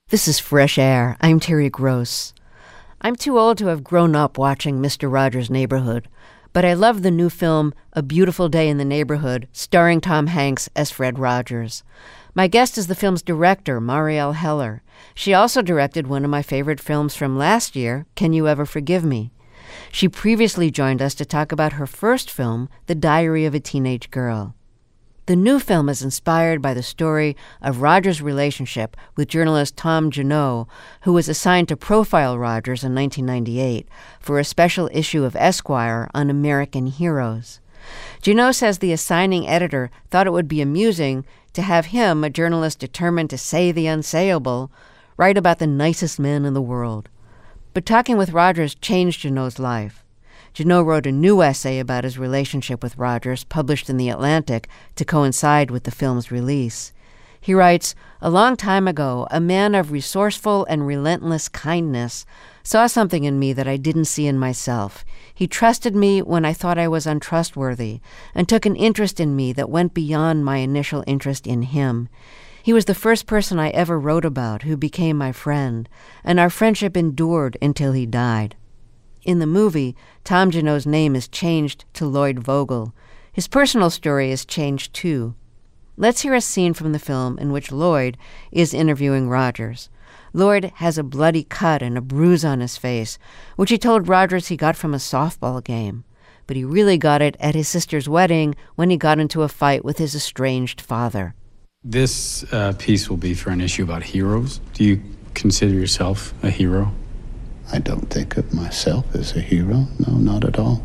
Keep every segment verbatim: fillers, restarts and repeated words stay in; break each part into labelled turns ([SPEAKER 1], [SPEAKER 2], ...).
[SPEAKER 1] This is Fresh Air. I'm Terry Gross. I'm too old to have grown up watching Mister Rogers' Neighborhood, but I love the new film A Beautiful Day in the Neighborhood, starring Tom Hanks as Fred Rogers. My guest is the film's director, Marielle Heller. She also directed one of my favorite films from last year, Can You Ever Forgive Me? She previously joined us to talk about her first film, The Diary of a Teenage Girl. The new film is inspired by the story of Rogers' relationship with journalist Tom Junod, who was assigned to profile Rogers in nineteen ninety-eight for a special issue of Esquire on American heroes. Junod says the assigning editor thought it would be amusing to have him, a journalist determined to say the unsayable, write about the nicest man in the world. But talking with Rogers changed Junod's life. Junod wrote a new essay about his relationship with Rogers, published in The Atlantic, to coincide with the film's release. He writes, "A long time ago, a man of resourceful and relentless kindness saw something in me that I didn't see in myself. He trusted me when I thought I was untrustworthy, and took an interest in me that went beyond my initial interest in him. He was the first person I ever wrote about who became my friend, and our friendship endured until he died." In the movie, Tom Junod's name is changed to Lloyd Vogel. His personal story is changed too. Let's hear a scene from the film in which Lloyd is interviewing Rogers. Lloyd has a bloody cut and a bruise on his face, which he told Rogers he got from a softball game. But he really got it at his sister's wedding when he got into a fight with his estranged father.
[SPEAKER 2] This uh, piece will be for an issue about heroes. Do you consider yourself a hero?
[SPEAKER 3] I don't think of myself as a hero. No, not at all.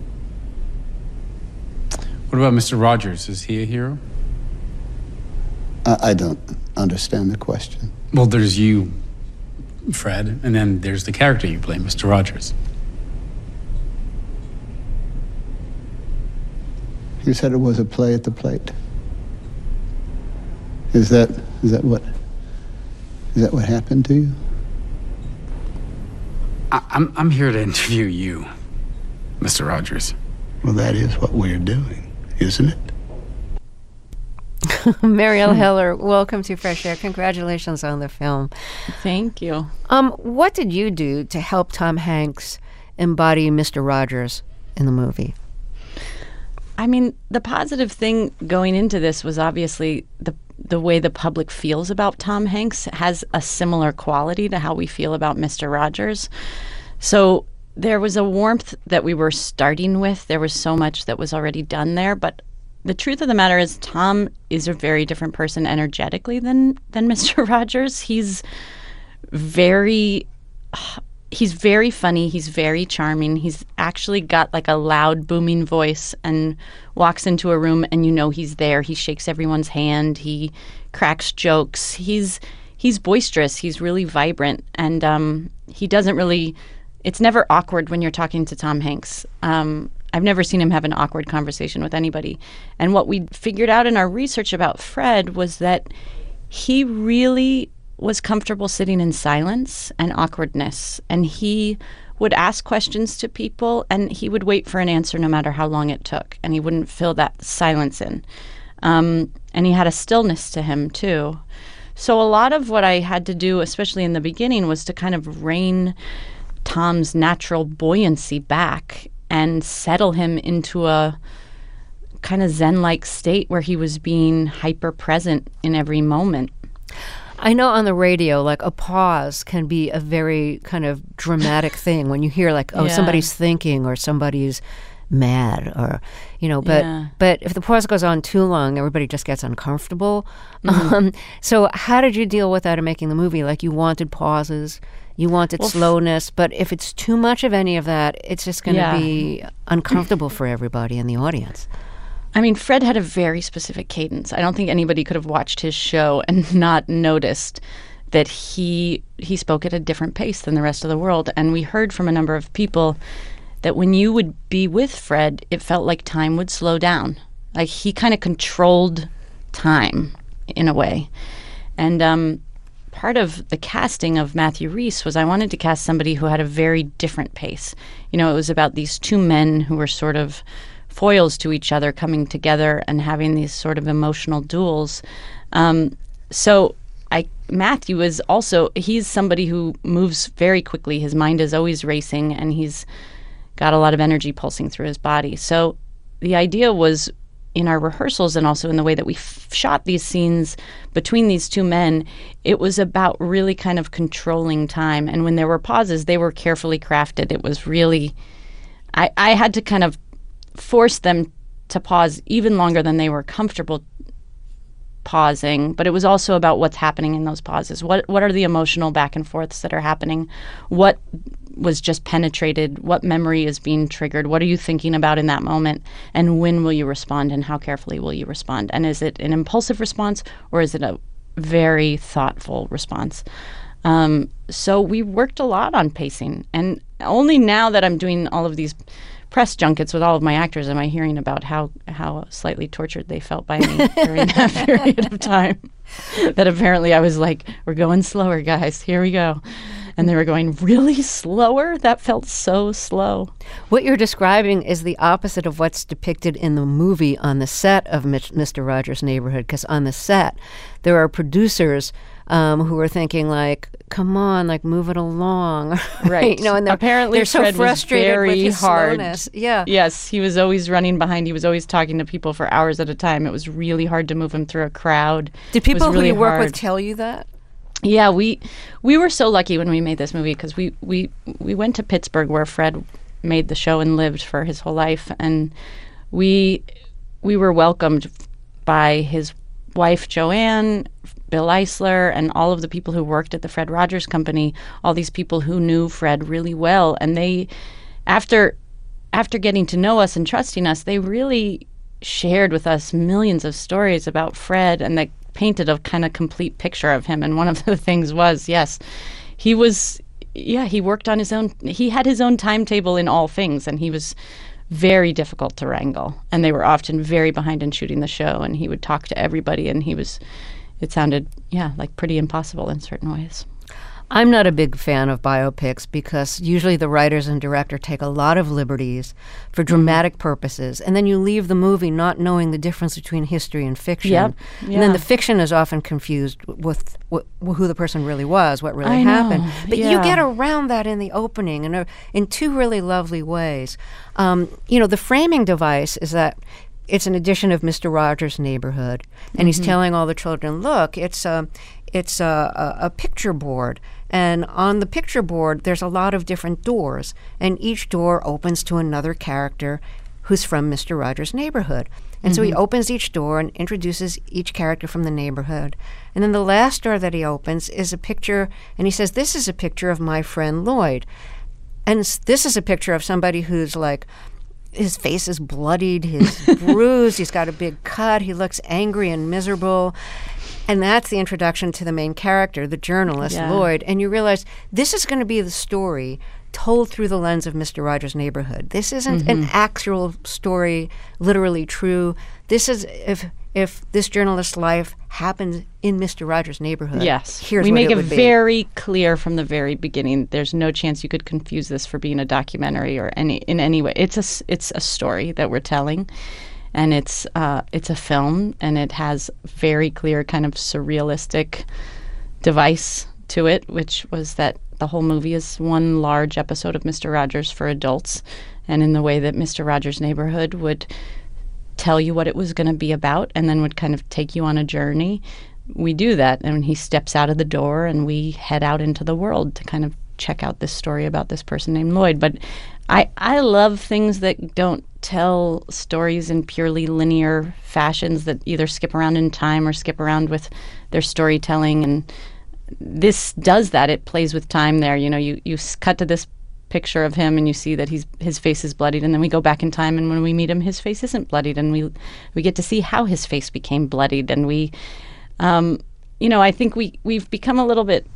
[SPEAKER 2] What about Mister Rogers? Is he a hero?
[SPEAKER 3] I, I don't understand the question.
[SPEAKER 2] Well, there's you, Fred, and then there's the character you play, Mister Rogers.
[SPEAKER 3] You said it was a play at the plate. Is that is that what is that what happened to you?
[SPEAKER 2] I, I'm I'm here to interview you, Mister Rogers.
[SPEAKER 3] Well, that is what we're doing, isn't it?
[SPEAKER 1] Marielle Heller, welcome to Fresh Air. Congratulations on the film.
[SPEAKER 4] Thank you.
[SPEAKER 1] Um, what did you do to help Tom Hanks embody Mister Rogers in the movie?
[SPEAKER 4] I mean, the positive thing going into this was obviously the the way the public feels about Tom Hanks has a similar quality to how we feel about Mister Rogers. So there was a warmth that we were starting with. There was so much that was already done there. But the truth of the matter is Tom is a very different person energetically than, than Mister Rogers. He's very... He's very funny. He's very charming. He's actually got like a loud, booming voice and walks into a room and you know he's there. He shakes everyone's hand. He cracks jokes. He's he's boisterous. He's really vibrant. And um, he doesn't really... It's never awkward when you're talking to Tom Hanks. Um, I've never seen him have an awkward conversation with anybody. And what we figured out in our research about Fred was that he really was comfortable sitting in silence and awkwardness. And he would ask questions to people and he would wait for an answer no matter how long it took. And he wouldn't fill that silence in. Um, and he had a stillness to him too. So a lot of what I had to do, especially in the beginning, was to kind of rein Tom's natural buoyancy back and settle him into a kind of Zen-like state where he was being hyper-present in every moment.
[SPEAKER 1] I know on the radio, like a pause can be a very kind of dramatic thing when you hear like, oh,
[SPEAKER 4] Yeah.
[SPEAKER 1] somebody's thinking or somebody's mad or, you know, but
[SPEAKER 4] Yeah.
[SPEAKER 1] but if the pause goes on too long, everybody just gets uncomfortable.
[SPEAKER 4] Mm-hmm.
[SPEAKER 1] Um, so how did you deal with that in making the movie? Like you wanted pauses, you wanted
[SPEAKER 4] Well, f-
[SPEAKER 1] slowness, but if it's too much of any of that, it's just going to
[SPEAKER 4] Yeah.
[SPEAKER 1] be uncomfortable for everybody in the audience.
[SPEAKER 4] I mean, Fred had a very specific cadence. I don't think anybody could have watched his show and not noticed that he he spoke at a different pace than the rest of the world. And we heard from a number of people that when you would be with Fred, it felt like time would slow down. Like he kind of controlled time in a way. And um, part of the casting of Matthew Rhys was I wanted to cast somebody who had a very different pace. You know, it was about these two men who were sort of foils to each other coming together and having these sort of emotional duels. Um, so I Matthew is also, he's somebody who moves very quickly. His mind is always racing, and he's got a lot of energy pulsing through his body. So the idea was, in our rehearsals and also in the way that we f- shot these scenes between these two men, it was about really kind of controlling time. And when there were pauses, they were carefully crafted. It was really, I, I had to kind of force them to pause even longer than they were comfortable pausing, but it was also about what's happening in those pauses. What what are the emotional back and forths that are happening? What was just penetrated? What memory is being triggered? What are you thinking about in that moment? And when will you respond, and how carefully will you respond? And is it an impulsive response, or is it a very thoughtful response? Um, so we worked a lot on pacing. And only now that I'm doing all of these press junkets with all of my actors am I hearing about how, how slightly tortured they felt by me during that period of time. That apparently I was like, we're going slower, guys. Here we go. And they were going, really slower? That felt so slow.
[SPEAKER 1] What you're describing is the opposite of what's depicted in the movie on the set of Mister Rogers' Neighborhood, because on the set, there are producers um, who are thinking, like, come on, like, move it along.
[SPEAKER 4] Right.
[SPEAKER 1] You know, and they're,
[SPEAKER 4] apparently
[SPEAKER 1] they're so
[SPEAKER 4] Fred
[SPEAKER 1] frustrated
[SPEAKER 4] was very
[SPEAKER 1] with his
[SPEAKER 4] hard.
[SPEAKER 1] slowness. Yeah.
[SPEAKER 4] Yes, he was always running behind. He was always talking to people for hours at a time. It was really hard to move him through a crowd.
[SPEAKER 1] Did people
[SPEAKER 4] really
[SPEAKER 1] who you work
[SPEAKER 4] hard.
[SPEAKER 1] with tell you that?
[SPEAKER 4] Yeah, we we were so lucky when we made this movie, because we, we, we went to Pittsburgh, where Fred made the show and lived for his whole life, and we we were welcomed by his wife Joanne, Bill Eisler, and all of the people who worked at the Fred Rogers Company. All these people who knew Fred really well, and they, after after getting to know us and trusting us, they really shared with us millions of stories about Fred, and they painted a kind of complete picture of him. And one of the things was, yes, he was, yeah, he worked on his own, he had his own timetable in all things, and he was very difficult to wrangle. And they were often very behind in shooting the show, and he would talk to everybody, and he was, it sounded, yeah, like pretty impossible in certain ways.
[SPEAKER 1] I'm not a big fan of biopics because usually the writers and director take a lot of liberties for dramatic purposes, and then you leave the movie not knowing the difference between history and fiction.
[SPEAKER 4] Yep.
[SPEAKER 1] And
[SPEAKER 4] Yeah.
[SPEAKER 1] then the fiction is often confused with wh- who the person really was, what really
[SPEAKER 4] I know.
[SPEAKER 1] happened. But you
[SPEAKER 4] Yeah.
[SPEAKER 1] get around that in the opening in, a, in two really lovely ways. Um, you know, the framing device is that it's an edition of Mister Rogers' Neighborhood, and mm-hmm. he's telling all the children, look, it's a, it's a, a, a picture board. And on the picture board, there's a lot of different doors, and each door opens to another character who's from Mister Rogers' Neighborhood. And mm-hmm. so he opens each door and introduces each character from the neighborhood. And then the last door that he opens is a picture, and he says, this is a picture of my friend Lloyd. And s- this is a picture of somebody who's like, his face is bloodied, he's bruised, he's got a big cut, he looks angry and miserable. And that's the introduction to the main character, the journalist,
[SPEAKER 4] Yeah.
[SPEAKER 1] Lloyd. And you realize this is going to be the story told through the lens of Mister Rogers' Neighborhood. This isn't
[SPEAKER 4] Mm-hmm.
[SPEAKER 1] an actual story, literally true. This is if if this journalist's life happened in Mister Rogers' Neighborhood.
[SPEAKER 4] Yes.
[SPEAKER 1] Here's
[SPEAKER 4] we
[SPEAKER 1] what
[SPEAKER 4] make
[SPEAKER 1] it
[SPEAKER 4] it
[SPEAKER 1] would be.
[SPEAKER 4] very clear from the very beginning. There's no chance you could confuse this for being a documentary or any in any way. It's a s- it's a story that we're telling. And it's uh, it's a film, and it has very clear kind of surrealistic device to it, which was that the whole movie is one large episode of Mister Rogers for adults, and in the way that Mister Rogers' Neighborhood would tell you what it was going to be about, and then would kind of take you on a journey. We do that, and he steps out of the door, and we head out into the world to kind of check out this story about this person named Lloyd. But I, I love things that don't tell stories in purely linear fashions that either skip around in time or skip around with their storytelling. And this does that. It plays with time there. You know, you, you s- cut to this picture of him and you see that he's his face is bloodied, and then we go back in time, and when we meet him, his face isn't bloodied, and we we get to see how his face became bloodied. And we, um, you know, I think we, we've become a little bit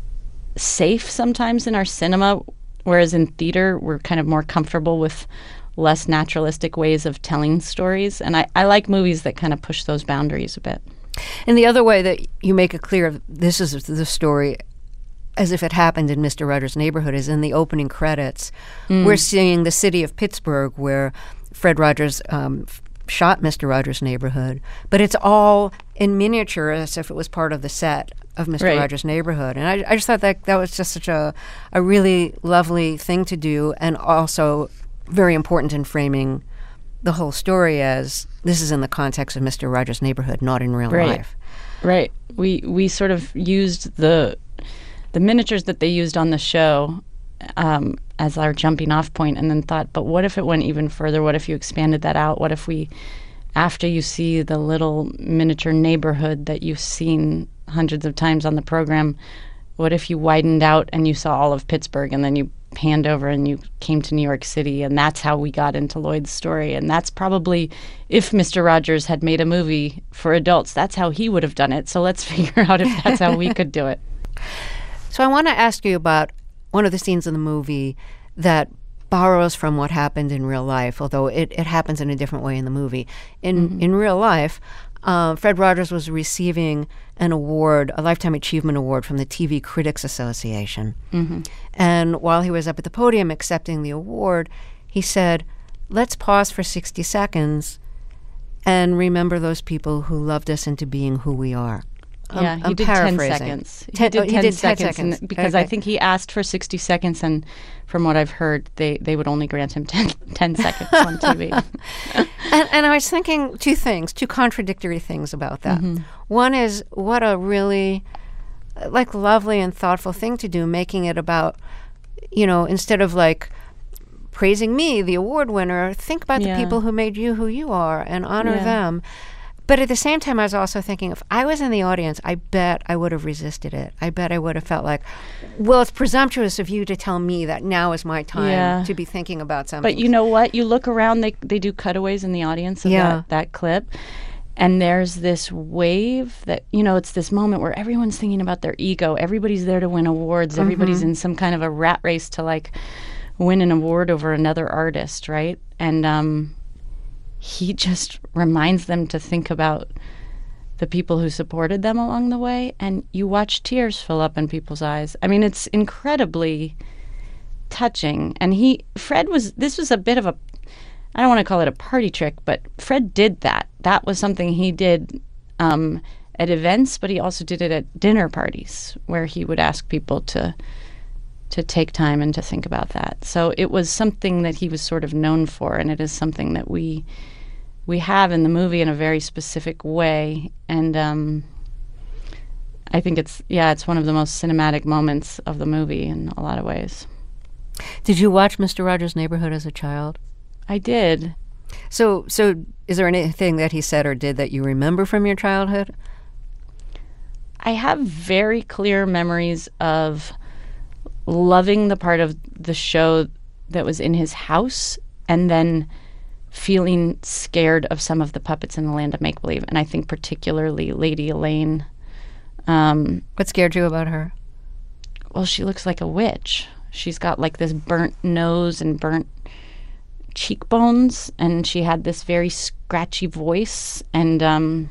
[SPEAKER 4] safe sometimes in our cinema, whereas in theater we're kind of more comfortable with less naturalistic ways of telling stories. And I, I like movies that kind of push those boundaries a bit.
[SPEAKER 1] And the other way that you make it clear this is the story as if it happened in Mister Rogers' Neighborhood is in the opening credits. Mm. We're seeing the city of Pittsburgh where Fred Rogers um, f- shot Mister Rogers' Neighborhood, but it's all in miniature as if it was part of the set of Mister
[SPEAKER 4] Right.
[SPEAKER 1] Rogers' Neighborhood. And I, I just thought that that was just such a, a really lovely thing to do, and also very important in framing the whole story as this is in the context of Mister Rogers' Neighborhood, not in real
[SPEAKER 4] Right.
[SPEAKER 1] life.
[SPEAKER 4] Right. We we sort of used the the miniatures that they used on the show um, as our jumping off point, and then thought, but what if it went even further? What if you expanded that out? What if we, after you see the little miniature neighborhood that you've seen hundreds of times on the program, what if you widened out and you saw all of Pittsburgh, and then you panned over and you came to New York City, and that's how we got into Lloyd's story. And that's probably, if Mister Rogers had made a movie for adults, that's how he would have done it. So let's figure out if that's how we could do it.
[SPEAKER 1] So I want to ask you about one of the scenes in the movie that borrows from what happened in real life, although it, it happens in a different way in the movie. In
[SPEAKER 4] Mm-hmm.
[SPEAKER 1] in real life, uh, Fred Rogers was receiving an award, a Lifetime Achievement Award from the T V Critics Association.
[SPEAKER 4] Mm-hmm.
[SPEAKER 1] And while he was up at the podium accepting the award, he said, let's pause for sixty seconds and remember those people who loved us into being who we are. I'm-
[SPEAKER 4] Yeah, he
[SPEAKER 1] I'm
[SPEAKER 4] did ten
[SPEAKER 1] paraphrasing.
[SPEAKER 4] seconds. He
[SPEAKER 1] Ten-
[SPEAKER 4] did
[SPEAKER 1] oh, he
[SPEAKER 4] ten
[SPEAKER 1] did ten
[SPEAKER 4] seconds, and-
[SPEAKER 1] seconds.
[SPEAKER 4] because I
[SPEAKER 1] Okay.
[SPEAKER 4] think he asked for sixty seconds, and from what I've heard, they, they would only grant him ten, ten seconds on T V.
[SPEAKER 1] And, and I was thinking two things, two contradictory things about that.
[SPEAKER 4] Mm-hmm.
[SPEAKER 1] One is what a really, uh, like, lovely and thoughtful thing to do, making it about, you know, instead of like praising me, the award winner, think about
[SPEAKER 4] Yeah.
[SPEAKER 1] the people who made you who you are and honor
[SPEAKER 4] Yeah.
[SPEAKER 1] them. But at the same time, I was also thinking, if I was in the audience, I bet I would have resisted it. I bet I would have felt like, well, it's presumptuous of you to tell me that now is my time
[SPEAKER 4] Yeah.
[SPEAKER 1] to be thinking about something.
[SPEAKER 4] But you know what? You look around, they, they do cutaways in the audience of
[SPEAKER 1] Yeah.
[SPEAKER 4] that, that clip. And there's this wave that, you know, it's this moment where everyone's thinking about their ego. Everybody's there to win awards. Everybody's in some kind of a rat race to, like, win an award over another artist, right? And um, he just reminds them to think about the people who supported them along the way. And you watch tears fill up in people's eyes. I mean, it's incredibly touching. And he, Fred was, this was a bit of a, I don't want to call it a party trick, but Fred did that. That was something he did um, at events, but he also did it at dinner parties where he would ask people to to take time and to think about that. So it was something that he was sort of known for, and it is something that we we have in the movie in a very specific way. And um, I think it's, yeah, it's one of the most cinematic moments of the movie in a lot of ways.
[SPEAKER 1] Did you watch Mister Rogers' Neighborhood as a child?
[SPEAKER 4] I did.
[SPEAKER 1] So, so is there anything that he said or did that you remember from your childhood?
[SPEAKER 4] I have very clear memories of loving the part of the show that was in his house, and then feeling scared of some of the puppets in the Land of Make Believe, and I think particularly Lady Elaine. Um,
[SPEAKER 1] What scared you about her?
[SPEAKER 4] well, she looks like a witch. She's got like this burnt nose and burnt cheekbones, and she had this very scratchy voice, and um,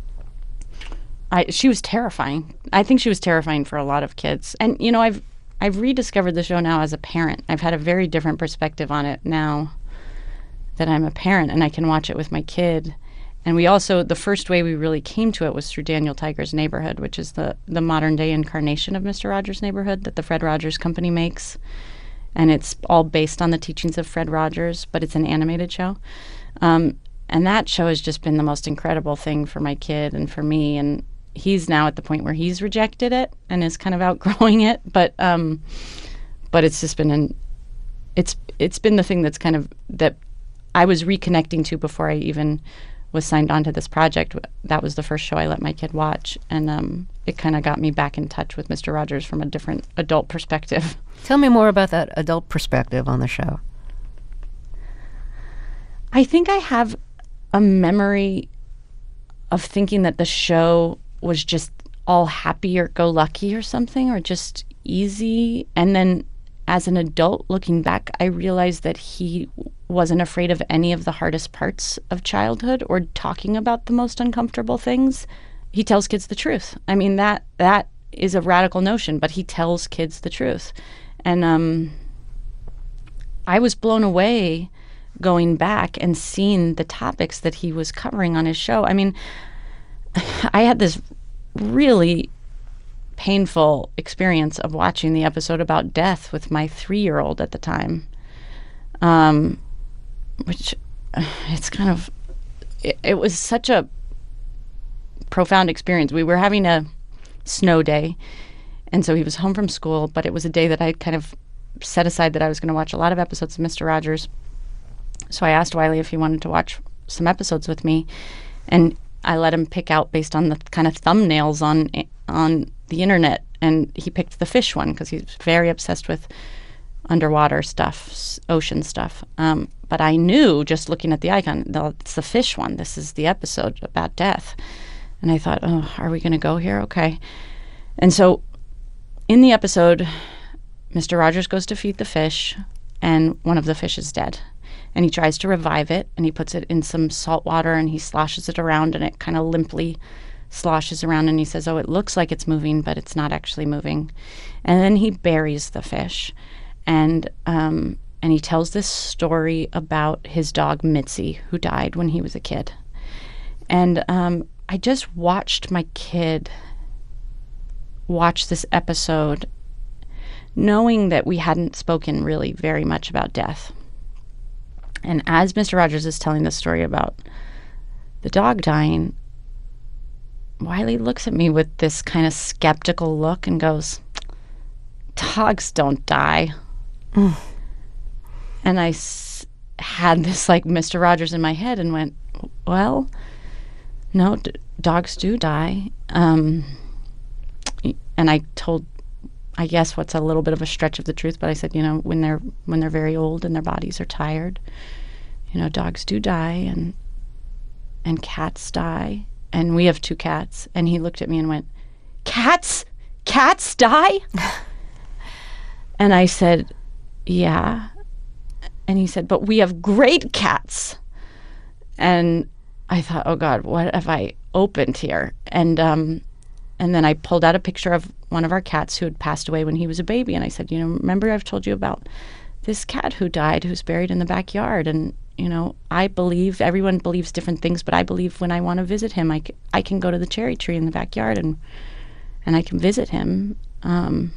[SPEAKER 4] I she was terrifying. I think she was terrifying for a lot of kids. And you know, I've I've rediscovered the show now as a parent. I've had a very different perspective on it now that I'm a parent, and I can watch it with my kid. And we also, the first way we really came to it was through Daniel Tiger's Neighborhood, which is the, the modern day incarnation of Mister Rogers' Neighborhood that the Fred Rogers Company makes. And it's all based on the teachings of Fred Rogers, but it's an animated show. Um, and that show has just been the most incredible thing for my kid and for me. And he's now at the point where he's rejected it and is kind of outgrowing it. But um, but it's just been an, it's it's been the thing that's kind of, that I was reconnecting to before I even was signed on to this project. That was the first show I let my kid watch, and um, it kind of got me back in touch with Mister Rogers from a different adult perspective.
[SPEAKER 1] Tell me more about that adult perspective on the show.
[SPEAKER 4] I think I have a memory of thinking that the show was just all happy-go-lucky or something, or just easy. And then as an adult looking back, I realized that he wasn't afraid of any of the hardest parts of childhood or talking about the most uncomfortable things. He tells kids the truth. I mean, that that is a radical notion, but he tells kids the truth. And um, I was blown away going back and seeing the topics that he was covering on his show. I mean, I had this really painful experience of watching the episode about death with my three-year-old at the time, um, which it's kind of, it, it was such a profound experience. We were having a snow day, and so he was home from school, but it was a day that I kind of set aside that I was going to watch a lot of episodes of Mister Rogers. So I asked Wiley if he wanted to watch some episodes with me, and I let him pick out based on the kind of thumbnails on on the internet, and he picked the fish one because he's very obsessed with underwater stuff, ocean stuff. Um, but I knew just looking at the icon, it's the fish one. This is the episode about death. And I thought, oh, are we going to go here? Okay. And so in the episode, Mister Rogers goes to feed the fish, and one of the fish is dead. And he tries to revive it, and he puts it in some salt water, and he sloshes it around, and it kind of limply sloshes around, and he says, oh, it looks like it's moving, but it's not actually moving. And then he buries the fish, and um, and he tells this story about his dog, Mitzi, who died when he was a kid. And um, I just watched my kid watch this episode, knowing that we hadn't spoken really very much about death. And as Mister Rogers is telling the story about the dog dying, Wiley looks at me with this kind of skeptical look and goes, dogs don't die. Mm. And I s- had this like Mister Rogers in my head and went, well, no, d- dogs do die. Um, and I told, I guess what's a little bit of a stretch of the truth, but I said, you know, when they're when they're very old and their bodies are tired, you know, dogs do die, and and cats die. And we have two cats. And he looked at me and went, cats? Cats die? And I said, yeah. And he said, but we have great cats. And I thought, oh God, what have I opened here? And um, and then I pulled out a picture of one of our cats who had passed away when he was a baby. And I said, you know, remember I've told you about this cat who died, who's buried in the backyard. And, you know, I believe, everyone believes different things, but I believe when I want to visit him, I, c- I can go to the cherry tree in the backyard and and I can visit him. Um,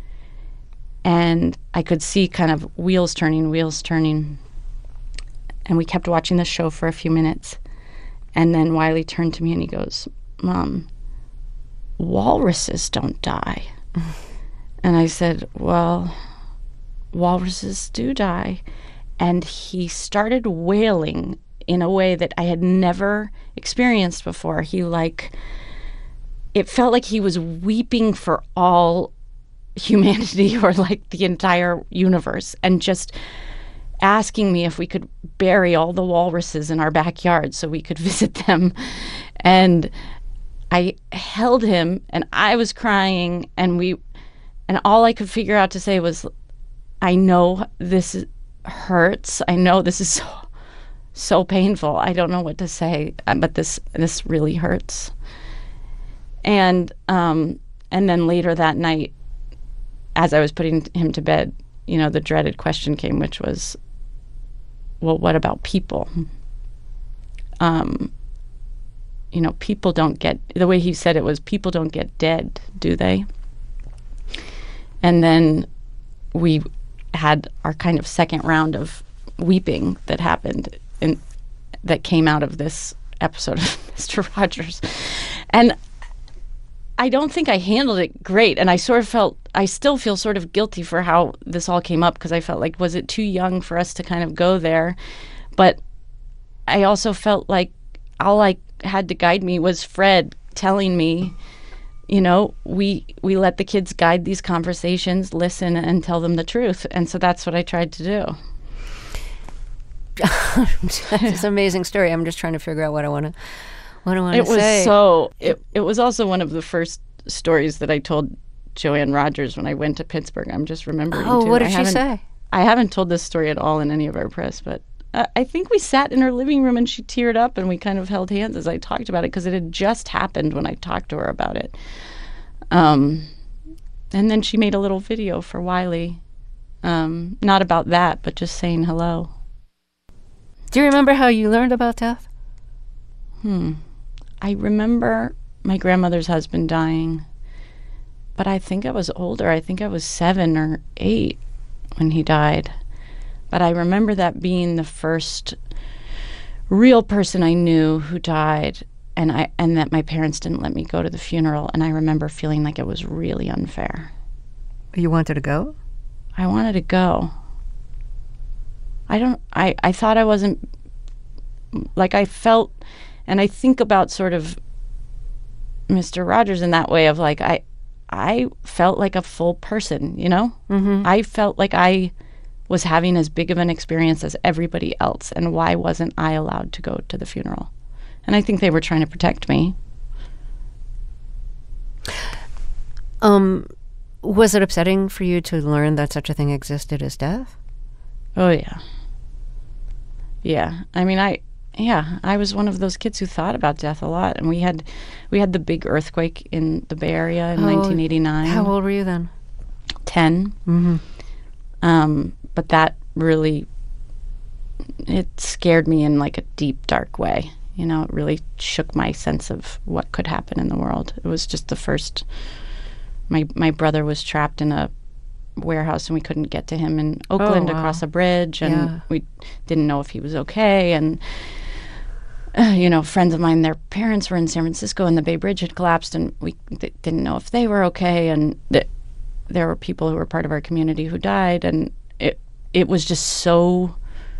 [SPEAKER 4] and I could see kind of wheels turning, wheels turning. And we kept watching the show for a few minutes. And then Wiley turned to me and he goes, Mom, walruses don't die. And I said, well, walruses do die. And he started wailing in a way that I had never experienced before. He like, it felt like he was weeping for all humanity or like the entire universe, and just asking me if we could bury all the walruses in our backyard so we could visit them. And I held him and I was crying, and we, and all I could figure out to say was, I know this is, hurts. I know this is so, so painful. I don't know what to say, but this this really hurts. And um, and then later that night, as I was putting him to bed, you know, the dreaded question came, which was, well, what about people? Um, you know, people don't get, the way he said it was, people don't get dead, do they? And then we had our kind of second round of weeping that happened and that came out of this episode of Mister Rogers. And I don't think I handled it great. And I sort of felt, I still feel sort of guilty for how this all came up, because I felt like, was it too young for us to kind of go there? But I also felt like all I had to guide me was Fred telling me, you know, we we let the kids guide these conversations, listen, and tell them the truth. And so that's what I tried to do.
[SPEAKER 1] It's an amazing story. I'm just trying to figure out what I want to what I want to
[SPEAKER 4] It was
[SPEAKER 1] say.
[SPEAKER 4] so. It it was also one of the first stories that I told Joanne Rogers when I went to Pittsburgh. I'm just remembering.
[SPEAKER 1] Oh,
[SPEAKER 4] too.
[SPEAKER 1] what did
[SPEAKER 4] I
[SPEAKER 1] she
[SPEAKER 4] haven't-
[SPEAKER 1] say?
[SPEAKER 4] I haven't told this story at all in any of our press, but uh, I think we sat in her living room and she teared up and we kind of held hands as I talked about it, because it had just happened when I talked to her about it. Um, and then she made a little video for Wiley, um, not about that, but just saying hello.
[SPEAKER 1] Do you remember how you learned about death?
[SPEAKER 4] Hmm. I remember my grandmother's husband dying, but I think I was older. I think I was seven or eight when he died. But I remember that being the first real person I knew who died, and I and that my parents didn't let me go to the funeral, and I remember feeling like it was really unfair.
[SPEAKER 1] You wanted to go?
[SPEAKER 4] I wanted to go. I don't I, I thought I wasn't like I felt, and I think about sort of Mister Rogers in that way of like I I felt like a full person, you know?
[SPEAKER 1] Mm-hmm.
[SPEAKER 4] I felt like I was having as big of an experience as everybody else, and why wasn't I allowed to go to the funeral? And I think they were trying to protect me.
[SPEAKER 1] Um, was it upsetting for you to learn that such a thing existed as death?
[SPEAKER 4] Oh, yeah. Yeah. I mean, I, yeah, I was one of those kids who thought about death a lot. And we had, we had the big earthquake in the Bay Area in
[SPEAKER 1] Oh,
[SPEAKER 4] nineteen eighty-nine.
[SPEAKER 1] How old were you then?
[SPEAKER 4] ten.
[SPEAKER 1] Mm-hmm.
[SPEAKER 4] Um, but that really, it scared me in like a deep, dark way. You know, it really shook my sense of what could happen in the world. It was just the first, my my brother was trapped in a warehouse and we couldn't get to him in Oakland
[SPEAKER 1] Oh, wow.
[SPEAKER 4] across a bridge, and
[SPEAKER 1] Yeah.
[SPEAKER 4] we didn't know if he was okay. And, uh, you know, friends of mine, their parents were in San Francisco and the Bay Bridge had collapsed, and we th- didn't know if they were okay. And th- there were people who were part of our community who died, and it it was just so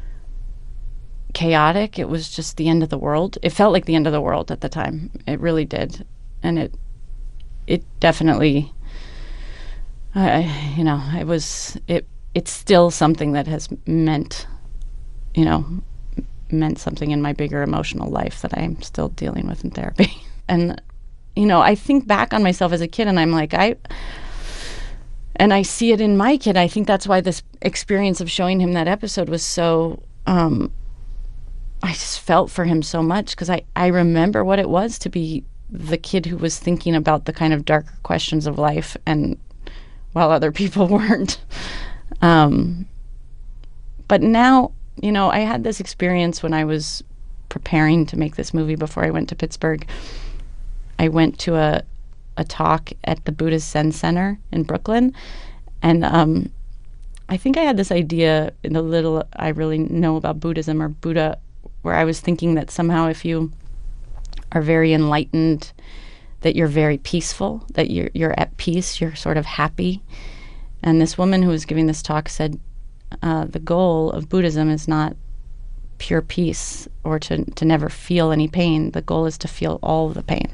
[SPEAKER 4] chaotic. It was just the end of the world. It felt like the end of the world at the time. It really did. And it it definitely, I, you know, it was, it it's still something that has meant, you know, meant something in my bigger emotional life that I'm still dealing with in therapy. And, you know, I think back on myself as a kid and I'm like, I, and I see it in my kid. I think that's why this experience of showing him that episode was so, um, I just felt for him so much, because I, I remember what it was to be the kid who was thinking about the kind of darker questions of life, and while other people weren't. Um, but now, you know, I had this experience when I was preparing to make this movie before I went to Pittsburgh. I went to a a talk at the Buddhist Zen Center in Brooklyn, and um, I think I had this idea in the little I really know about Buddhism or Buddha, where I was thinking that somehow if you are very enlightened, that you're very peaceful, that you're you're at peace, you're sort of happy. And this woman who was giving this talk said, uh, the goal of Buddhism is not pure peace or to, to never feel any pain. The goal is to feel all the pain.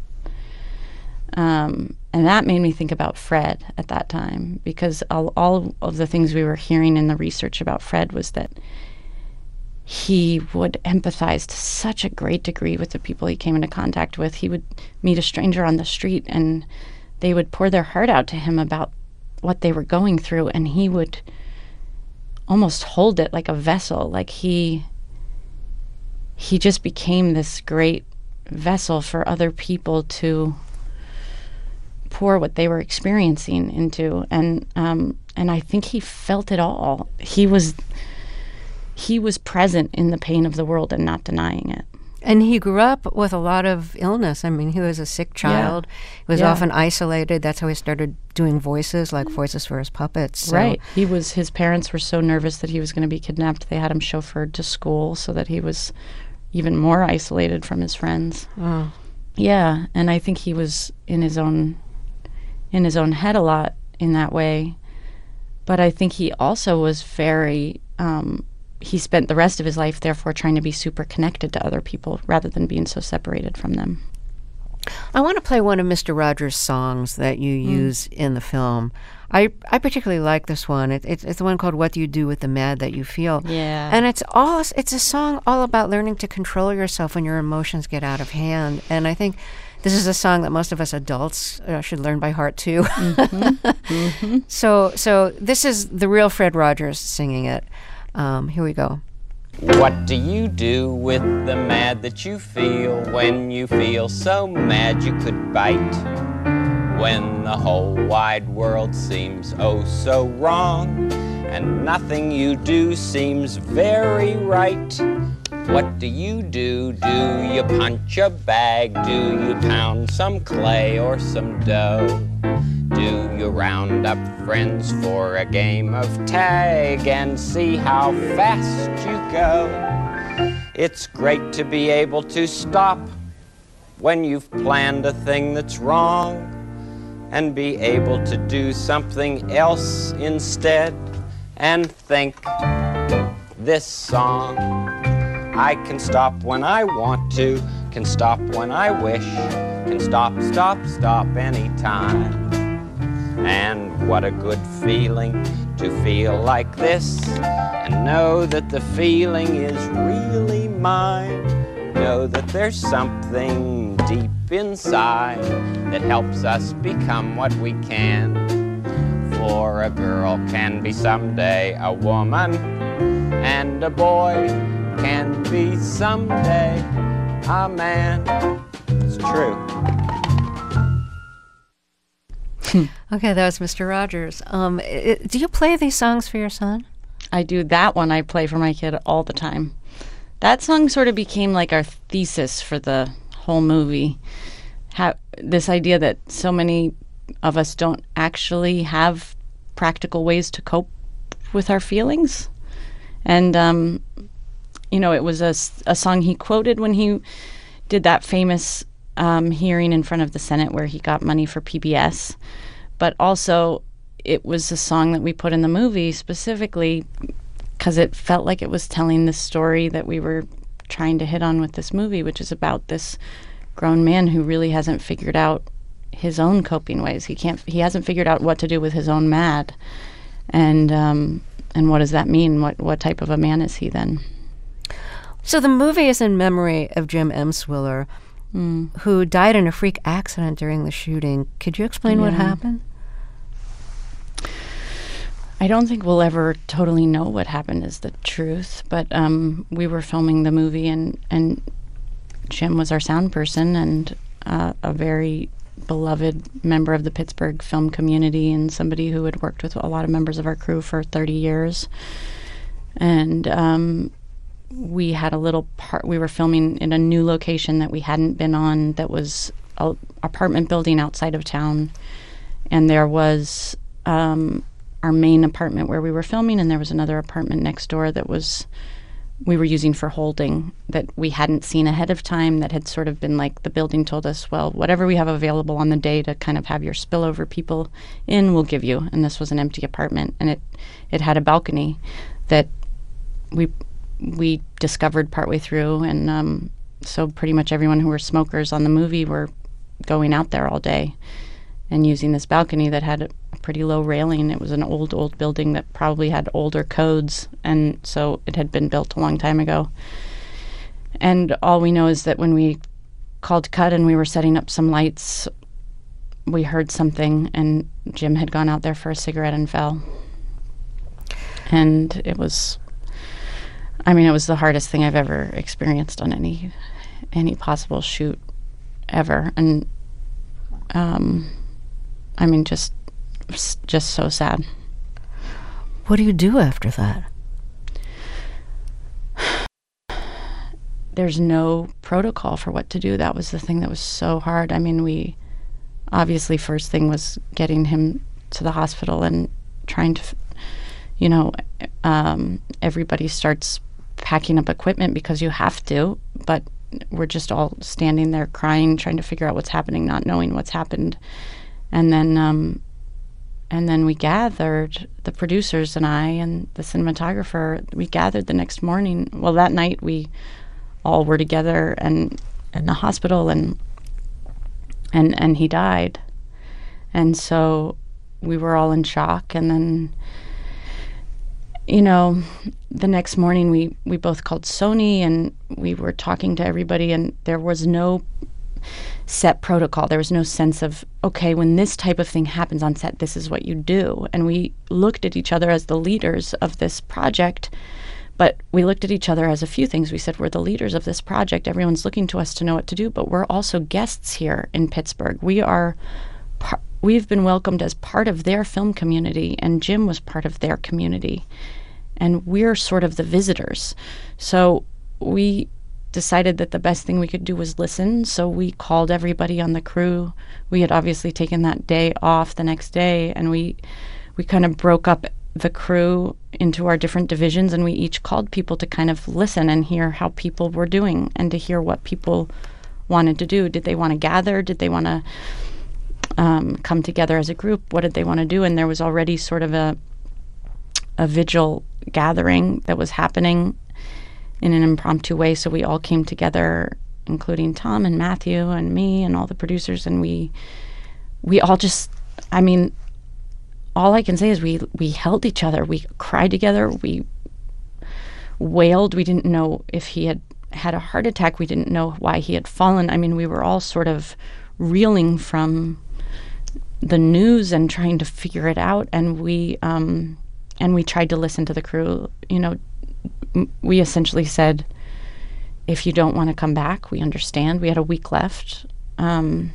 [SPEAKER 4] Um, and that made me think about Fred at that time, because all, all of the things we were hearing in the research about Fred was that he would empathize to such a great degree with the people he came into contact with. He would meet a stranger on the street and they would pour their heart out to him about what they were going through, and he would almost hold it like a vessel. Like he he just became this great vessel for other people to pour what they were experiencing into. And um, and I think he felt it all. He was he was present in the pain of the world and not denying it.
[SPEAKER 1] And he grew up with a lot of illness. I mean, he was a sick child.
[SPEAKER 4] Yeah.
[SPEAKER 1] He was
[SPEAKER 4] Yeah.
[SPEAKER 1] often isolated. That's how he started doing voices, like voices for his puppets. So-
[SPEAKER 4] Right. He was, his parents were so nervous that he was going to be kidnapped. They had him chauffeured to school so that he was even more isolated from his friends.
[SPEAKER 1] Oh.
[SPEAKER 4] Yeah. And I think he was in his own, in his own head a lot in that way. But I think he also was very, um, he spent the rest of his life, therefore, trying to be super connected to other people rather than being so separated from them.
[SPEAKER 1] I want to play one of Mister Rogers' songs that you
[SPEAKER 4] Mm.
[SPEAKER 1] use in the film. I, I particularly like this one. It, it's it's the one called "What Do You Do with the Mad That You Feel."
[SPEAKER 4] Yeah.
[SPEAKER 1] And it's all it's a song all about learning to control yourself when your emotions get out of hand. And I think this is a song that most of us adults uh, should learn by heart too.
[SPEAKER 4] Mm-hmm. Mm-hmm.
[SPEAKER 1] So so this is the real Fred Rogers singing it. Um, here we go.
[SPEAKER 5] What do you do with the mad that you feel when you feel so mad you could bite? When the whole wide world seems oh so wrong and nothing you do seems very right? What do you do? Do you punch a bag? Do you pound some clay or some dough? Do you round up friends for a game of tag and see how fast you go? It's great to be able to stop when you've planned a thing that's wrong and be able to do something else instead and think, this song, I can stop when I want to, can stop when I wish, can stop, stop, stop anytime. And what a good feeling to feel like this and know that the feeling is really mine. Know that there's something deep inside that helps us become what we can. For a girl can be someday a woman, and a boy can be someday a man. It's true.
[SPEAKER 1] Okay, that was Mister Rogers. Um, i do you play these songs for your son?
[SPEAKER 4] I do. That one I play for my kid all the time. That song sort of became like our thesis for the whole movie. How, this idea that so many of us don't actually have practical ways to cope with our feelings. And, um, you know, it was a, a song he quoted when he did that famous um, hearing in front of the Senate where he got money for P B S. But also, it was a song that we put in the movie specifically because it felt like it was telling the story that we were trying to hit on with this movie, which is about this grown man who really hasn't figured out his own coping ways. He can't. He hasn't figured out what to do with his own mad, and um, and what does that mean? What what type of a man is he then?
[SPEAKER 1] So the movie is in memory of Jim Emswiller, mm. who died in a freak accident during the shooting. Could you explain yeah. what happened?
[SPEAKER 4] I don't think we'll ever totally know what happened is the truth, but um, we were filming the movie, and, and Jim was our sound person and uh, a very beloved member of the Pittsburgh film community and somebody who had worked with a lot of members of our crew for thirty years. And um, we had a little part, we were filming in a new location that we hadn't been on that was an apartment building outside of town. And there was um, our main apartment where we were filming, and there was another apartment next door that was we were using for holding that we hadn't seen ahead of time, that had sort of been like the building told us, well, whatever we have available on the day to kind of have your spillover people in, we'll give you. And this was an empty apartment, and it it had a balcony that we we discovered partway through, and um, so pretty much everyone who were smokers on the movie were going out there all day and using this balcony that had a, a pretty low railing. It was an old, old building that probably had older codes, and so it had been built a long time ago. And all we know is that when we called cut and we were setting up some lights, we heard something, and Jim had gone out there for a cigarette and fell. And it was, I mean, it was the hardest thing I've ever experienced on any any possible shoot ever. And um, I mean, just just so sad.
[SPEAKER 1] What do you do after that?
[SPEAKER 4] There's no protocol for what to do. That was the thing that was so hard. I mean, we obviously first thing was getting him to the hospital and trying to, you know, um, everybody starts packing up equipment because you have to, but we're just all standing there crying, trying to figure out what's happening, not knowing what's happened. And then um, and then we gathered, the producers and I and the cinematographer, we gathered the next morning. Well, that night we all were together and in the hospital, and and and he died. And so we were all in shock. And then, you know, the next morning we, we both called Sony and we were talking to everybody, and there was no set protocol. There was no sense of, okay, when this type of thing happens on set, this is what you do. And we looked at each other as the leaders of this project, but we looked at each other as a few things. We said, we're the leaders of this project. Everyone's looking to us to know what to do, but we're also guests here in Pittsburgh. We are, par- we've been welcomed as part of their film community, and Jim was part of their community. And we're sort of the visitors. So we decided that the best thing we could do was listen. So we called everybody on the crew. We had obviously taken that day off the next day, and we we kind of broke up the crew into our different divisions, and we each called people to kind of listen and hear how people were doing and to hear what people wanted to do. Did they want to gather? Did they want to um, come together as a group? What did they want to do? And there was already sort of a a vigil gathering that was happening in an impromptu way. So we all came together, including Tom and Matthew and me and all the producers, and we we all just, I mean, all I can say is we we held each other. We cried together. We wailed. We didn't know if he had had a heart attack. We didn't know why he had fallen. I mean, we were all sort of reeling from the news and trying to figure it out. And we um, and we tried to listen to the crew. You know, m- we essentially said, if you don't want to come back, we understand. We had a week left. Um,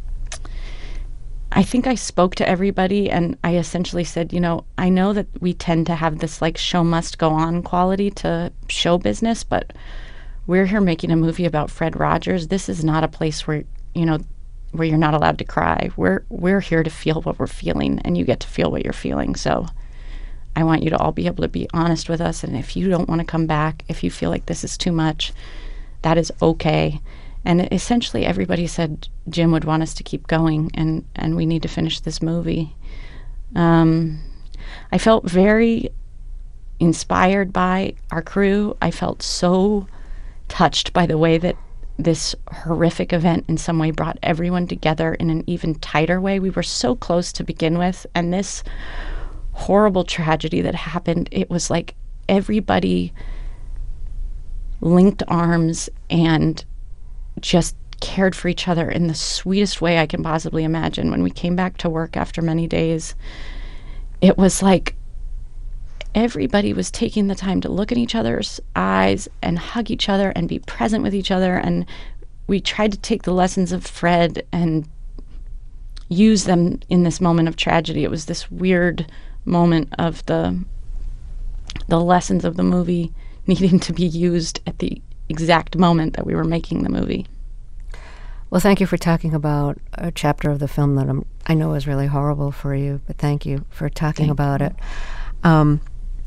[SPEAKER 4] I think I spoke to everybody, and I essentially said, you know, I know that we tend to have this like show must go on quality to show business, but we're here making a movie about Fred Rogers. This is not a place where, you know, where you're not allowed to cry. We're we're here to feel what we're feeling, and you get to feel what you're feeling. So I want you to all be able to be honest with us, and if you don't want to come back, if you feel like this is too much, that is okay. And essentially everybody said Jim would want us to keep going, and, and we need to finish this movie. Um, I felt very inspired by our crew. I felt so touched by the way that this horrific event in some way brought everyone together in an even tighter way. We were so close to begin with, and this horrible tragedy that happened, it was like everybody linked arms and just cared for each other in the sweetest way I can possibly imagine. When we came back to work after many days, it was like everybody was taking the time to look in each other's eyes and hug each other and be present with each other. And we tried to take the lessons of Fred and use them in this moment of tragedy. It was this weird moment of the the lessons of the movie needing to be used at the exact moment that we were making the movie.
[SPEAKER 1] Well, thank you for talking about a chapter of the film that I'm, I know is really horrible for you, but thank you for talking thank about you. it. Um,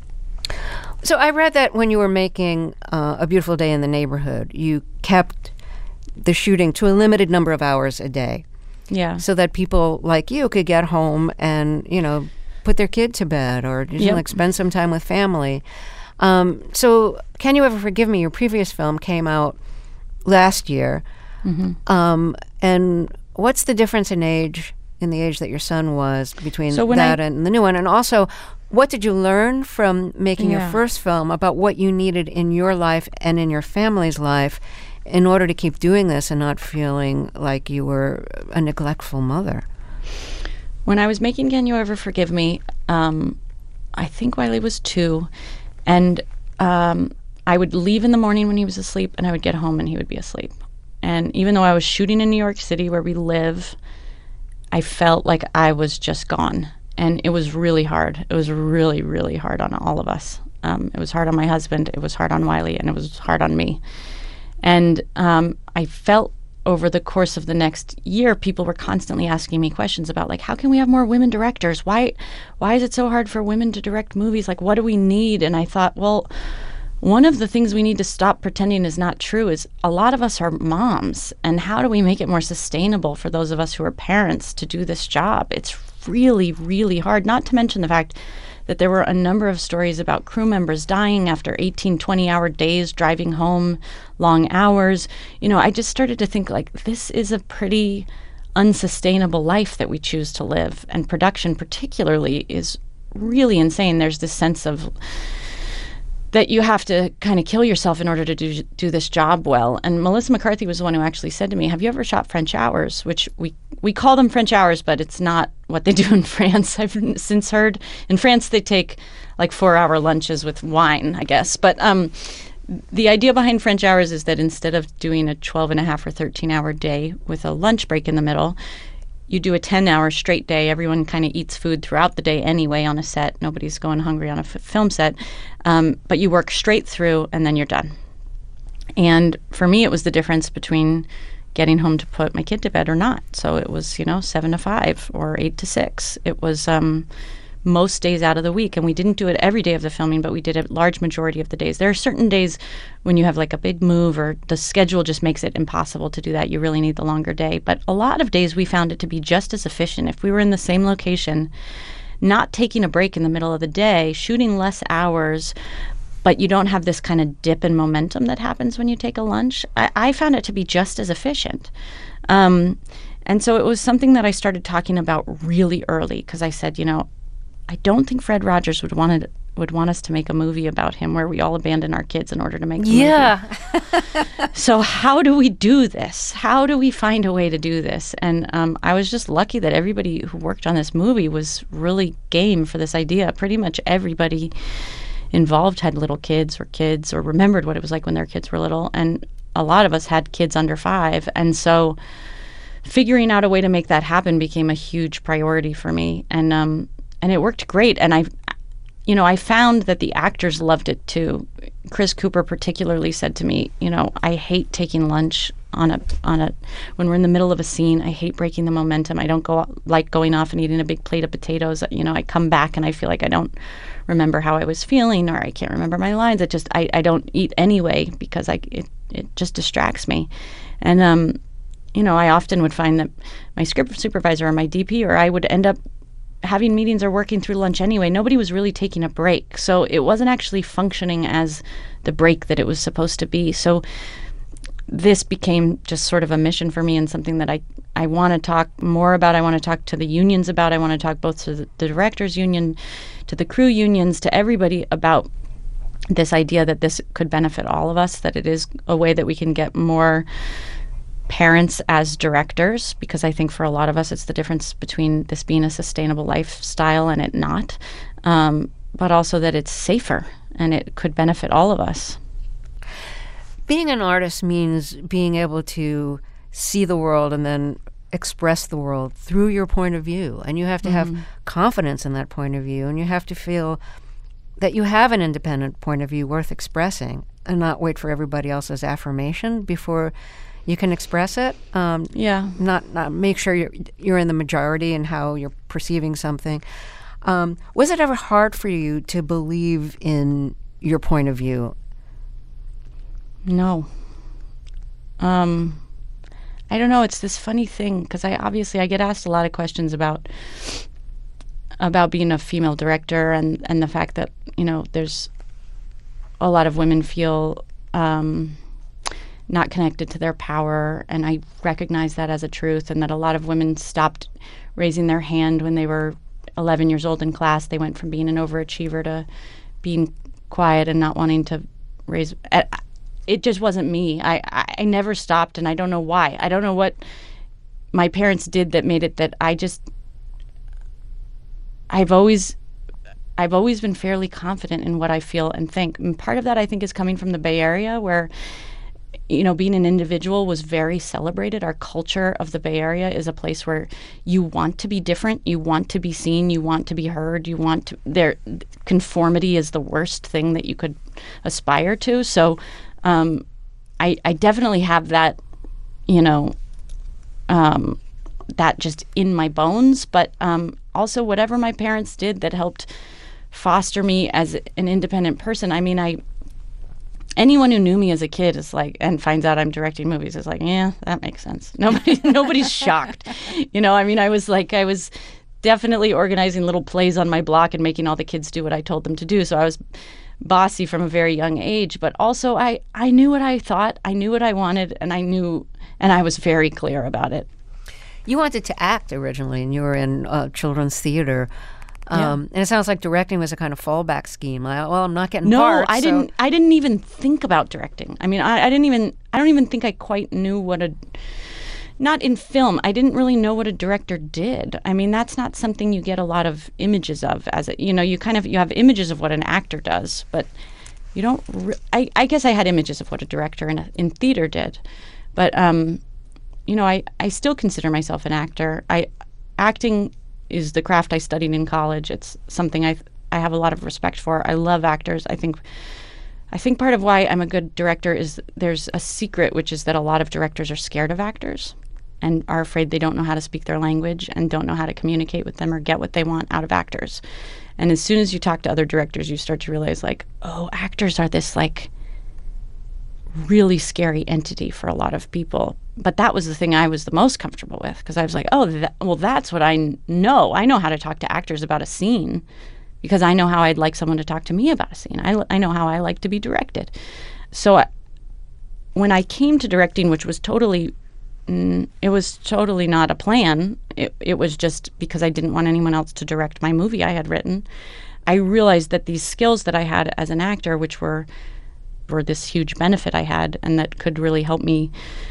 [SPEAKER 1] so I read that when you were making uh, A Beautiful Day in the Neighborhood, you kept the shooting to a limited number of hours a day.
[SPEAKER 4] Yeah.
[SPEAKER 1] So that people like you could get home and, you know, put their kid to bed or you know,
[SPEAKER 4] yep.
[SPEAKER 1] like spend some time with family. Um, so Can You Ever Forgive Me, your previous film, came out last year. Mm-hmm. Um, and what's the difference in age, in the age that your son was, between
[SPEAKER 4] so
[SPEAKER 1] that
[SPEAKER 4] I,
[SPEAKER 1] and the new one? And also, what did you learn from making yeah. your first film about what you needed in your life and in your family's life in order to keep doing this and not feeling like you were a neglectful mother?
[SPEAKER 4] When I was making Can You Ever Forgive Me, um, I think Wiley was two. And um, I would leave in the morning when he was asleep, and I would get home and he would be asleep. And even though I was shooting in New York City where we live, I felt like I was just gone. And it was really hard. It was really, really hard on all of us. Um, it was hard on my husband, it was hard on Wiley, and it was hard on me. And um, I felt over the course of the next year, people were constantly asking me questions about, like, how can we have more women directors? Why why is it so hard for women to direct movies? Like, what do we need? And I thought, well, one of the things we need to stop pretending is not true is a lot of us are moms. And how do we make it more sustainable for those of us who are parents to do this job? It's really, really hard, not to mention the fact that there were a number of stories about crew members dying after eighteen, twenty-hour days driving home, long hours. You know, I just started to think, like, this is a pretty unsustainable life that we choose to live. And production particularly is really insane. There's this sense of that you have to kind of kill yourself in order to do do this job well. And Melissa McCarthy was the one who actually said to me, have you ever shot French hours? Which we, we call them French hours, but it's not what they do in France. I've since heard in France they take like four-hour lunches with wine, I guess. But um, the idea behind French hours is that instead of doing a twelve and a half or thirteen-hour day with a lunch break in the middle, you do a ten-hour straight day. Everyone kind of eats food throughout the day anyway on a set. Nobody's going hungry on a f- film set. Um, but you work straight through, and then you're done. And for me, it was the difference between getting home to put my kid to bed or not. So it was, you know, seven to five or eight to six. It was um, most days out of the week. And we didn't do it every day of the filming, but we did a large majority of the days. There are certain days when you have like a big move or the schedule just makes it impossible to do that. You really need the longer day. But a lot of days we found it to be just as efficient. If we were in the same location, not taking a break in the middle of the day, shooting less hours, but you don't have this kind of dip in momentum that happens when you take a lunch, I, I found it to be just as efficient. Um, and so it was something that I started talking about really early because I said, you know, I don't think Fred Rogers would want to, would want us to make a movie about him where we all abandon our kids in order to make the
[SPEAKER 1] yeah.
[SPEAKER 4] movie. So how do we do this? How do we find a way to do this? And um, I was just lucky that everybody who worked on this movie was really game for this idea. Pretty much everybody involved had little kids or kids or remembered what it was like when their kids were little. And a lot of us had kids under five. And so figuring out a way to make that happen became a huge priority for me. And um, and it worked great. And I, you know, I found that the actors loved it too. Chris Cooper particularly said to me, you know, I hate taking lunch on a on a when we're in the middle of a scene. I hate breaking the momentum. I don't go like going off and eating a big plate of potatoes. You know, I come back and I feel like I don't remember how I was feeling or I can't remember my lines. It just I, I don't eat anyway because I it it just distracts me. And um, you know, I often would find that my script supervisor or my D P or I would end up having meetings or working through lunch anyway. Nobody was really taking a break. So it wasn't actually functioning as the break that it was supposed to be. So this became just sort of a mission for me and something that I, I want to talk more about. I want to talk to the unions about. I want to talk both to the, the directors union, to the crew unions, to everybody about this idea that this could benefit all of us, that it is a way that we can get more parents as directors, because I think for a lot of us it's the difference between this being a sustainable lifestyle and it not, um, but also that it's safer and it could benefit all of us.
[SPEAKER 1] Being an artist means being able to see the world and then express the world through your point of view. And you have to have mm-hmm. confidence in that point of view, and you have to feel that you have an independent point of view worth expressing and not wait for everybody else's affirmation before you can express it. Um,
[SPEAKER 4] yeah.
[SPEAKER 1] Not, not make sure you're, you're in the majority in how you're perceiving something. Um, was it ever hard for you to believe in your point of view?
[SPEAKER 4] No. Um, I don't know. It's this funny thing because I obviously I get asked a lot of questions about about being a female director and, and the fact that, you know, there's a lot of women feel um, not connected to their power, and I recognize that as a truth, and that a lot of women stopped raising their hand when they were eleven years old in class. They went from being an overachiever to being quiet and not wanting to raise. Uh, it just wasn't me. I, I, I never stopped, and I don't know why. I don't know what my parents did that made it that I just. I've always. I've always been fairly confident in what I feel and think. And part of that, I think, is coming from the Bay Area, where, you know, being an individual was very celebrated. Our culture of the Bay Area is a place where you want to be different, you want to be seen, you want to be heard, you want to. There, conformity is the worst thing that you could aspire to. So, um, I, I definitely have that, you know, um, that just in my bones. But um, also, whatever my parents did that helped foster me as an independent person. I mean, I anyone who knew me as a kid is like, and finds out I'm directing movies is like, yeah, that makes sense. Nobody, nobody's shocked. You know, I mean, I was like, I was definitely organizing little plays on my block and making all the kids do what I told them to do. So I was bossy from a very young age, but also I, I knew what I thought, I knew what I wanted, and I knew, and I was very clear about it.
[SPEAKER 1] You wanted to act originally, and you were in uh, children's theater. Um,
[SPEAKER 4] Yeah.
[SPEAKER 1] And it sounds like directing was a kind of fallback scheme. Like, well, I'm not getting
[SPEAKER 4] No,
[SPEAKER 1] parts.
[SPEAKER 4] I
[SPEAKER 1] so-
[SPEAKER 4] didn't. I didn't even think about directing. I mean, I, I didn't even. I don't even think I quite knew what a. Not in film. I didn't really know what a director did. I mean, that's not something you get a lot of images of. As a, you know, you kind of you have images of what an actor does, but you don't. Re- I, I guess I had images of what a director in a, in theater did, but um, you know, I I still consider myself an actor. I acting is the craft I studied in college. It's something I I have a lot of respect for. I love actors. I think I think part of why I'm a good director is there's a secret, which is that a lot of directors are scared of actors and are afraid they don't know how to speak their language and don't know how to communicate with them or get what they want out of actors. And as soon as you talk to other directors, you start to realize, like, oh, actors are this, like, really scary entity for a lot of people. But that was the thing I was the most comfortable with, because I was like, oh, that, well, that's what I n- know. I know how to talk to actors about a scene because I know how I'd like someone to talk to me about a scene. I, I know how I like to be directed. So I, when I came to directing, which was totally, mm, it was totally not a plan. It, it was just because I didn't want anyone else to direct my movie I had written. I realized that these skills that I had as an actor, which were were this huge benefit I had and that could really help me,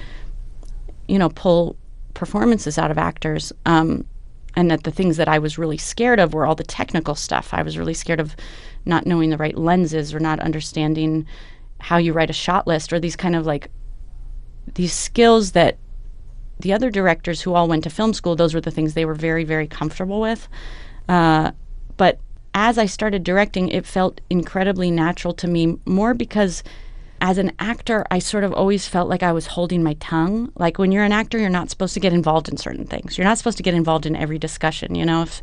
[SPEAKER 4] you know, pull performances out of actors. Um, and that the things that I was really scared of were all the technical stuff. I was really scared of not knowing the right lenses or not understanding how you write a shot list or these kind of like, these skills that the other directors who all went to film school, those were the things they were very, very comfortable with. Uh, but as I started directing, it felt incredibly natural to me, more because as an actor, I sort of always felt like I was holding my tongue. Like when you're an actor, you're not supposed to get involved in certain things. You're not supposed to get involved in every discussion. You know, if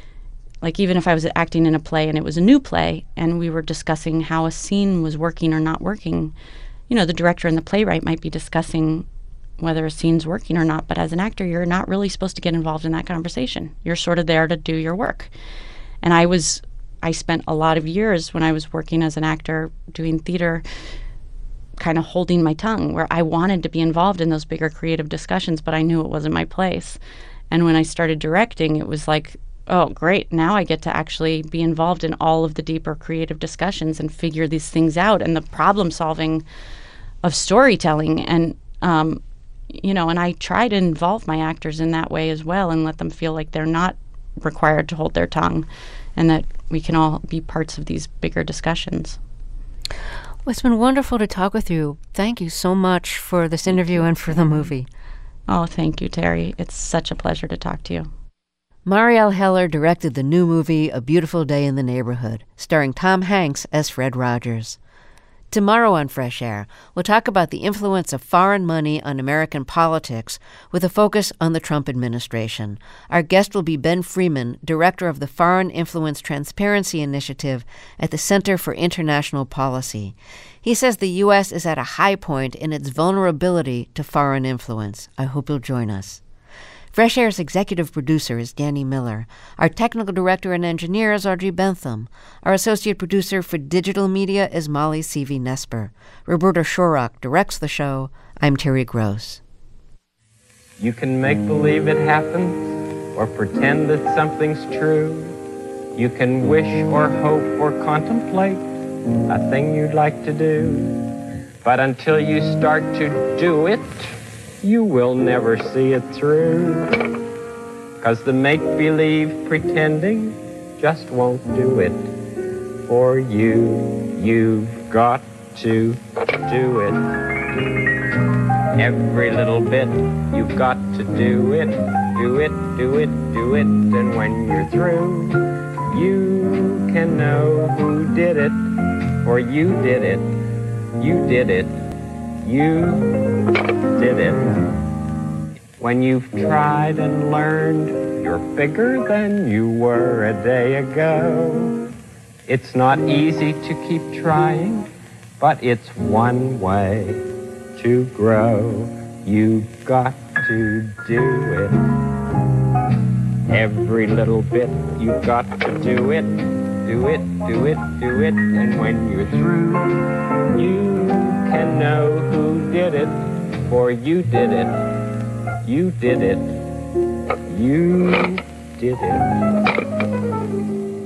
[SPEAKER 4] like even if I was acting in a play and it was a new play and we were discussing how a scene was working or not working, you know, the director and the playwright might be discussing whether a scene's working or not. But as an actor, you're not really supposed to get involved in that conversation. You're sort of there to do your work. And I was, I spent a lot of years when I was working as an actor doing theater kind of holding my tongue, where I wanted to be involved in those bigger creative discussions, but I knew it wasn't my place. And when I started directing, it was like, oh, great, now I get to actually be involved in all of the deeper creative discussions and figure these things out and the problem solving of storytelling. And, um, you know, and I try to involve my actors in that way as well and let them feel like they're not required to hold their tongue and that we can all be parts of these bigger discussions.
[SPEAKER 1] Well, it's been wonderful to talk with you. Thank you so much for this interview and for the movie.
[SPEAKER 4] Oh, thank you, Terry. It's such a pleasure to talk to you.
[SPEAKER 1] Marielle Heller directed the new movie A Beautiful Day in the Neighborhood, starring Tom Hanks as Fred Rogers. Tomorrow on Fresh Air, we'll talk about the influence of foreign money on American politics with a focus on the Trump administration. Our guest will be Ben Freeman, director of the Foreign Influence Transparency Initiative at the Center for International Policy. He says the U S is at a high point in its vulnerability to foreign influence. I hope you'll join us. Fresh Air's executive producer is Danny Miller. Our technical director and engineer is Audrey Bentham. Our associate producer for digital media is Molly Seavey-Nesper. Roberta Shorrock directs the show. I'm Terry Gross.
[SPEAKER 5] You can make believe it happens or pretend that something's true. You can wish or hope or contemplate a thing you'd like to do. But until you start to do it, you will never see it through. 'Cause the make-believe pretending just won't do it for you. You've got to do it. Every little bit, you've got to do it. Do it, do it, do it. And when you're through, you can know who did it. For you did it. You did it. You did it. When you've tried and learned you're bigger than you were a day ago. It's not easy to keep trying, but it's one way to grow. You've got to do it. Every little bit, you've got to do it. Do it, do it, do it. And when you're through, you can know who did it, for you did it, you did it, you did it.